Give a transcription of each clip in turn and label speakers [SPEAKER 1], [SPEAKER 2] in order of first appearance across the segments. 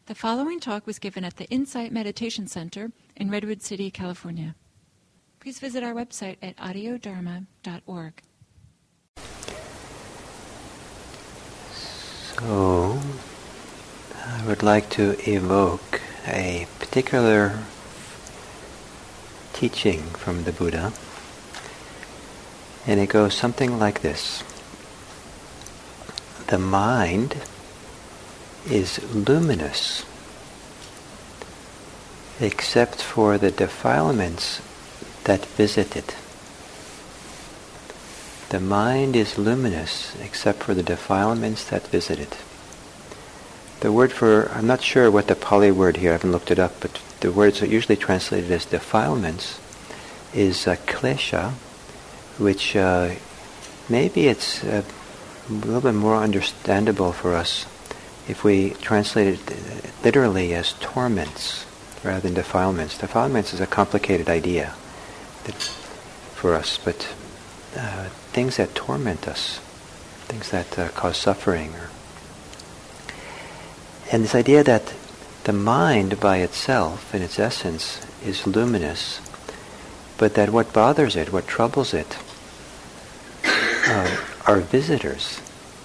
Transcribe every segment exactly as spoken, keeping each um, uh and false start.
[SPEAKER 1] The following talk was given at the Insight Meditation Center in Redwood City, California. Please visit our website at audio dharma dot org.
[SPEAKER 2] So, I would like to evoke a particular teaching from the Buddha, and it goes something like this. The mind is luminous except for the defilements that visit it. The mind is luminous except for the defilements that visit it. The word for, I'm not sure what the Pali word here, I haven't looked it up, but the words are usually translated as defilements is uh, klesha, which uh, maybe it's uh, a little bit more understandable for us if we translate it literally as torments rather than defilements. Defilements is a complicated idea that, for us, but uh, things that torment us, things that uh, cause suffering. Or, and this idea that the mind by itself, in its essence, is luminous, but that what bothers it, what troubles it, uh, are visitors.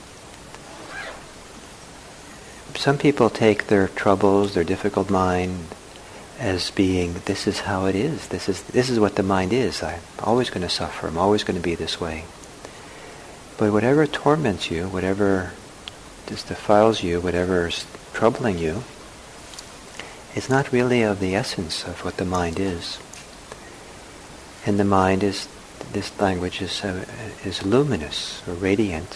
[SPEAKER 2] Some people take their troubles, their difficult mind, as being, this is how it is. This is this is what the mind is. I'm always going to suffer. I'm always going to be this way. But whatever torments you, whatever just defiles you, whatever is troubling you, it's not really of the essence of what the mind is. And the mind is, this language is uh, is luminous or radiant.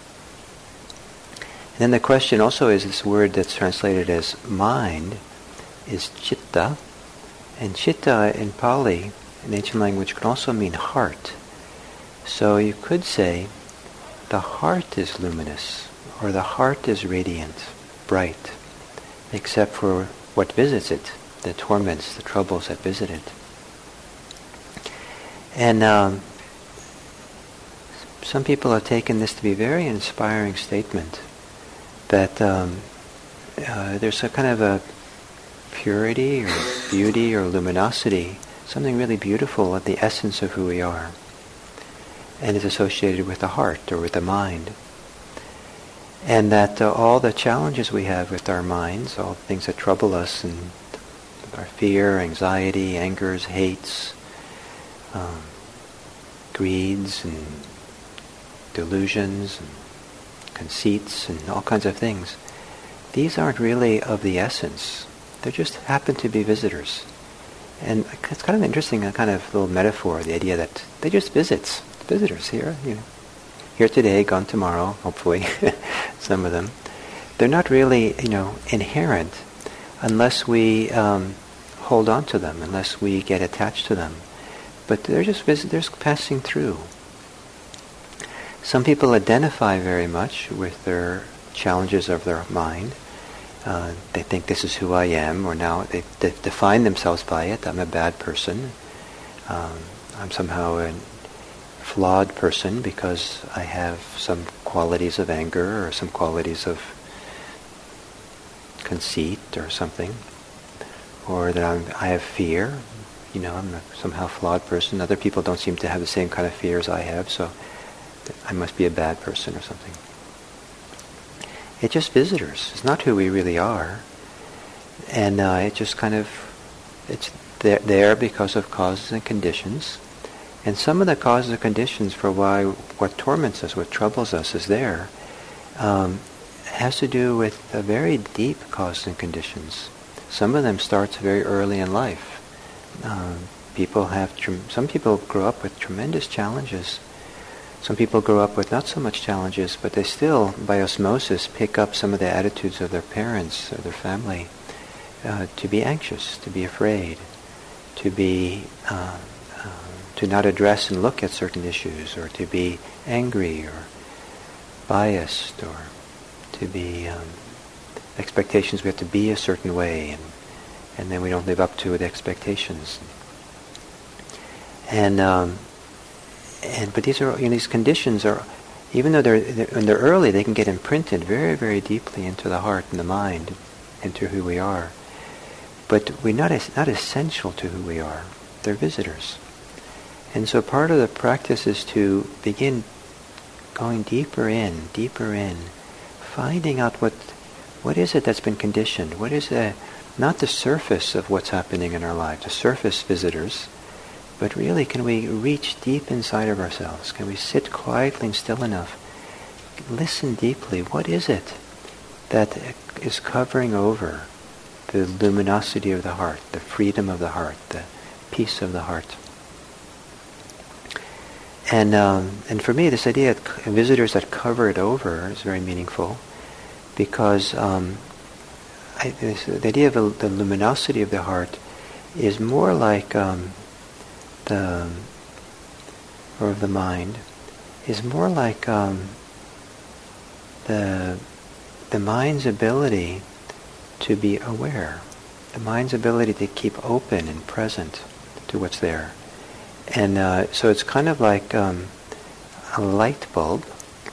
[SPEAKER 2] And then the question also is, this word that's translated as mind is chitta, and chitta in Pali, in ancient language, can also mean heart. So you could say the heart is luminous, or the heart is radiant, bright, except for what visits it, the torments, the troubles that visit it. And um, some people have taken this to be a very inspiring statement, that um, uh, there's a kind of a purity or beauty or luminosity, something really beautiful at the essence of who we are, and is associated with the heart or with the mind. And that uh, all the challenges we have with our minds, all the things that trouble us, and our fear, anxiety, angers, hates, um, greeds, and delusions, and conceits, and all kinds of things, these aren't really of the essence. They just happen to be visitors. And it's kind of interesting, a kind of little metaphor, the idea that they just visits, visitors here, you know, here today, gone tomorrow, hopefully, some of them. They're not really, you know, inherent unless we um, hold on to them, unless we get attached to them. But they're just visitors passing through. Some people identify very much with their challenges of their mind. Uh, they think this is who I am, or now they, they define themselves by it. I'm a bad person. Um, I'm somehow a flawed person because I have some qualities of anger or some qualities of conceit or something. Or that I'm, I have fear. You know, I'm a somehow flawed person. Other people don't seem to have the same kind of fear as I have, so I must be a bad person or something. It's just visitors. It's not who we really are. And uh, it just kind of, it's there, there because of causes and conditions. And some of the causes and conditions for why what torments us, what troubles us is there, um, has to do with uh, very deep causes and conditions. Some of them starts very early in life. Um, people have, trem- some people grow up with tremendous challenges. Some people grow up with not so much challenges, but they still, by osmosis, pick up some of the attitudes of their parents or their family, uh, to be anxious, to be afraid, to be, uh, uh, to not address and look at certain issues, or to be angry or biased, or to be um, expectations we have to be a certain way, and and then we don't live up to the expectations. And um, and but these are, you know, these conditions are, even though they're, they're when they're early, they can get imprinted very, very deeply into the heart and the mind. into who we are. But we're not, es- not essential to who we are. They're visitors. And so part of the practice is to begin going deeper in, deeper in, finding out what what is it that's been conditioned. What is the, not the surface of what's happening in our life, the surface visitors, but really can we reach deep inside of ourselves? Can we sit quietly and still enough, listen deeply? What is it that is covering over the luminosity of the heart, the freedom of the heart, the peace of the heart? And um, and for me, this idea of visitors that cover it over is very meaningful, because um, I, this, the idea of the, the luminosity of the heart is more like um, the or of the mind is more like um, the the mind's ability to be aware, the mind's ability to keep open and present to what's there. And uh, so it's kind of like um, a light bulb.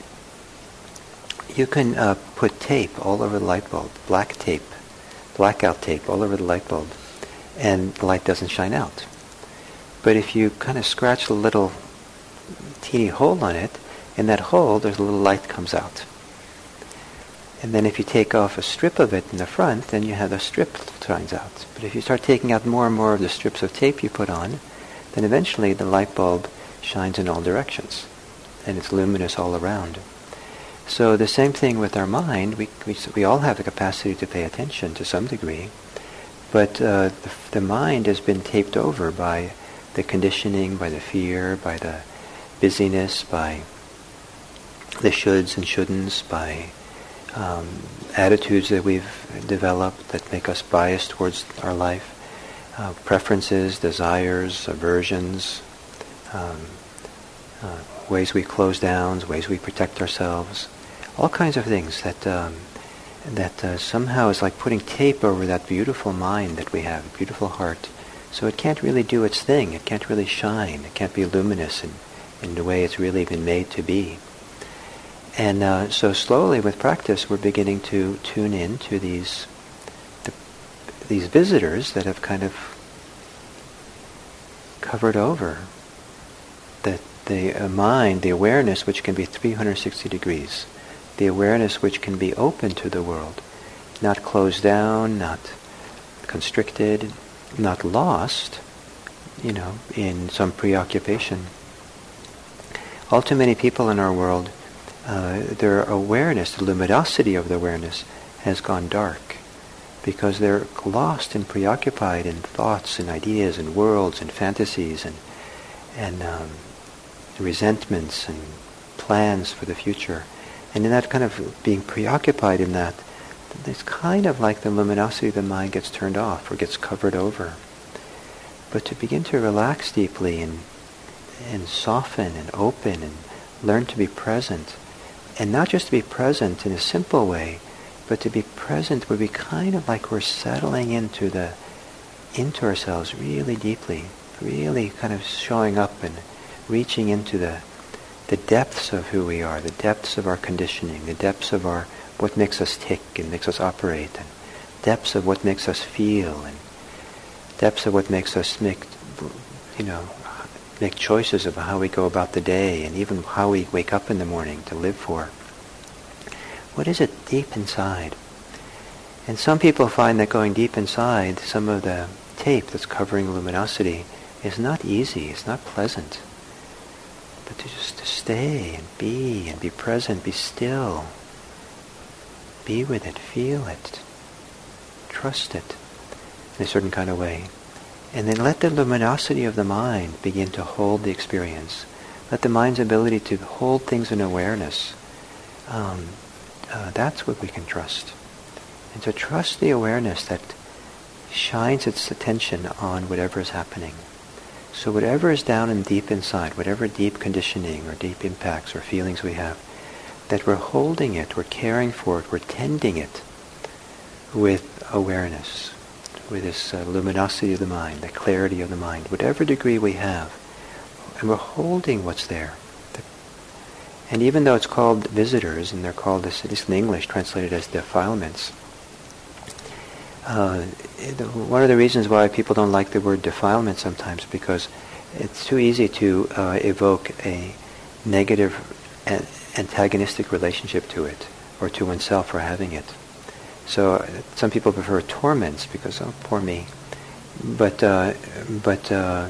[SPEAKER 2] You can uh, put tape all over the light bulb, black tape, blackout tape all over the light bulb, and the light doesn't shine out. But if you kind of scratch a little teeny hole on it, in that hole there's a little light comes out. And then if you take off a strip of it in the front, then you have a strip that shines out. But if you start taking out more and more of the strips of tape you put on, then eventually the light bulb shines in all directions, and it's luminous all around. So the same thing with our mind. We we, we all have the capacity to pay attention to some degree, but uh, the, the mind has been taped over by the conditioning, by the fear, by the busyness, by the shoulds and shouldn'ts, by um, attitudes that we've developed that make us biased towards our life. Uh, preferences, desires, aversions, um, uh, ways we close down, ways we protect ourselves, all kinds of things that um, that uh, somehow is like putting tape over that beautiful mind that we have, beautiful heart, so it can't really do its thing, it can't really shine, it can't be luminous in, in the way it's really been made to be. And uh, so slowly with practice we're beginning to tune in to these these visitors that have kind of covered over the, the uh, mind, the awareness which can be three hundred sixty degrees, the awareness which can be open to the world, not closed down, not constricted, not lost, you know, in some preoccupation. All too many people in our world, uh, their awareness, the luminosity of the awareness has gone dark, because they're lost and preoccupied in thoughts and ideas and worlds and fantasies and and um, resentments and plans for the future. And in that kind of being preoccupied in that, it's kind of like the luminosity of the mind gets turned off or gets covered over. But to begin to relax deeply and and soften and open and learn to be present, and not just to be present in a simple way, but to be present would be kind of like we're settling into the into ourselves really deeply, really kind of showing up and reaching into the the depths of who we are, the depths of our conditioning, the depths of our what makes us tick and makes us operate, and depths of what makes us feel, and depths of what makes us make, you know, make choices about how we go about the day, and even how we wake up in the morning to live for. What is it deep inside? And some people find that going deep inside, some of the tape that's covering luminosity, is not easy, it's not pleasant. But to just to stay and be and be present, be still. Be with it, feel it, trust it in a certain kind of way. And then let the luminosity of the mind begin to hold the experience. Let the mind's ability to hold things in awareness, um, uh, that's what we can trust. And to trust the awareness that shines its attention on whatever is happening. So whatever is down and deep inside, whatever deep conditioning or deep impacts or feelings we have, that we're holding it, we're caring for it, we're tending it with awareness, with this uh, luminosity of the mind, the clarity of the mind, whatever degree we have. And we're holding what's there. And even though it's called visitors, and they're called, this, at least in English, translated as defilements, uh, it, one of the reasons why people don't like the word defilement sometimes, because it's too easy to uh, evoke a negative, a- antagonistic relationship to it, or to oneself for having it. So uh, some people prefer torments because, oh, poor me. But uh, but uh,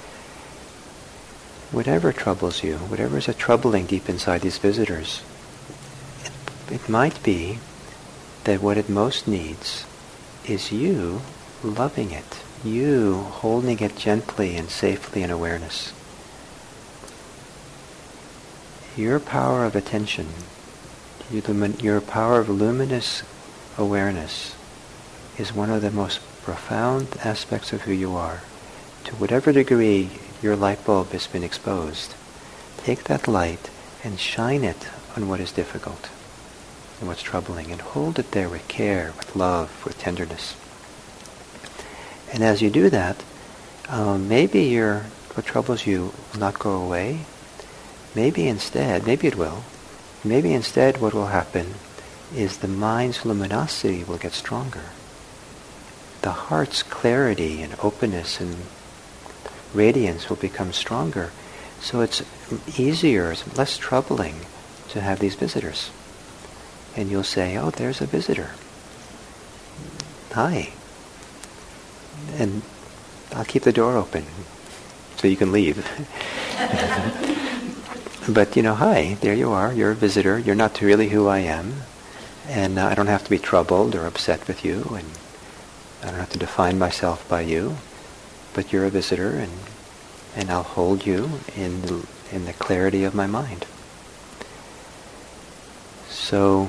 [SPEAKER 2] whatever troubles you, whatever is a troubling deep inside these visitors, it, it might be that what it most needs is you loving it, you holding it gently and safely in awareness. Your power of attention, your power of luminous awareness is one of the most profound aspects of who you are. To whatever degree your light bulb has been exposed, take that light and shine it on what is difficult and what's troubling, and hold it there with care, with love, with tenderness. And as you do that, um, maybe your what troubles you will not go away. Maybe instead, maybe it will, maybe instead what will happen is the mind's luminosity will get stronger. The heart's clarity and openness and radiance will become stronger. So it's easier, it's less troubling to have these visitors. And you'll say, oh, there's a visitor. Hi. And I'll keep the door open so you can leave. But, you know, hi, there you are, you're a visitor, you're not really who I am, and uh, I don't have to be troubled or upset with you, and I don't have to define myself by you, but you're a visitor, and and I'll hold you in the, in the clarity of my mind. So,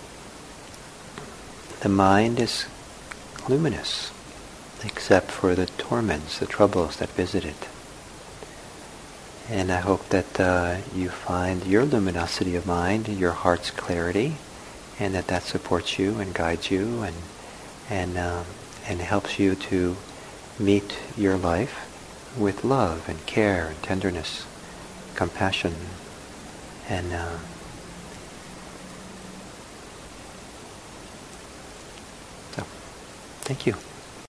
[SPEAKER 2] the mind is luminous, except for the torments, the troubles that visit it. And I hope that uh, you find your luminosity of mind, your heart's clarity, and that that supports you and guides you and and um, and helps you to meet your life with love and care and tenderness, compassion, and uh, so, thank you.